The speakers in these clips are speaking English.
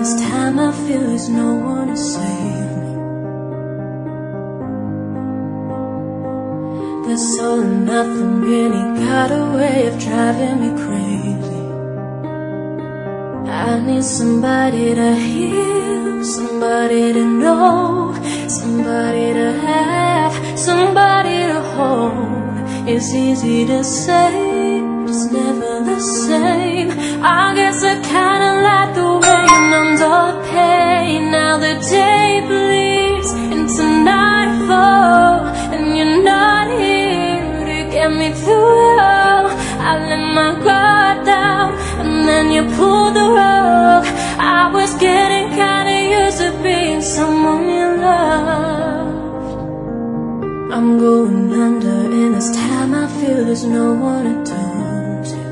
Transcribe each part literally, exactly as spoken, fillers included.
this time I feel there's no one to save me. This all and nothing really got a way of driving me crazy. I need somebody to heal, somebody to know, somebody to have, somebody to hold. It's easy to say, it's never the same. I guess I kinda like the way you numbed all the pain. Now the day bleeds into nightfall, and you're not here to get me through it all. I let my guard down, and then you pulled the rug. I was getting kinda used to being someone you loved. I'm going under, and this time I feel there's no one to turn to.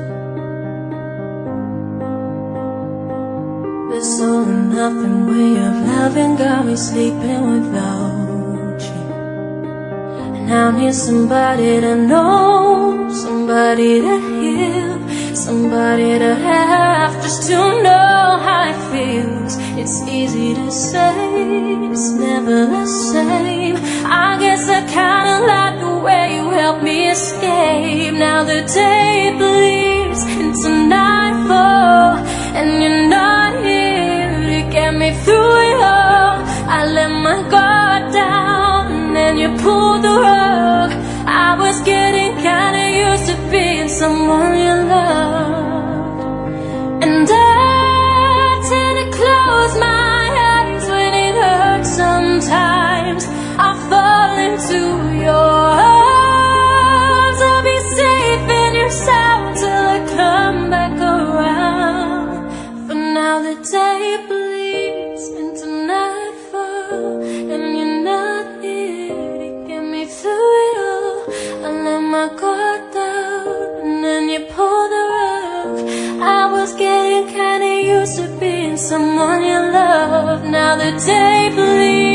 This all or nothing way of loving got me sleeping without you. And I need somebody to know, somebody to heal, somebody to have, just to know how it feels. It's easy to say, it's never the same. I guess I kinda like the way you helped me escape. Now the day bleeds into nightfall, and you're not here to get me through it all. I let my guard down, and then you pulled the rug. I was getting kinda used to being someone you loved. And I tend to close my eyes when it hurts sometimes. I fall into your arms. I'll be safe in your sound till I come back around. For now the day bleeds into nightfall, and you're not here to get me through it all. I let my guard down, and then you pulled the rug. I was getting kinda used to being someone you love. Now the day bleeds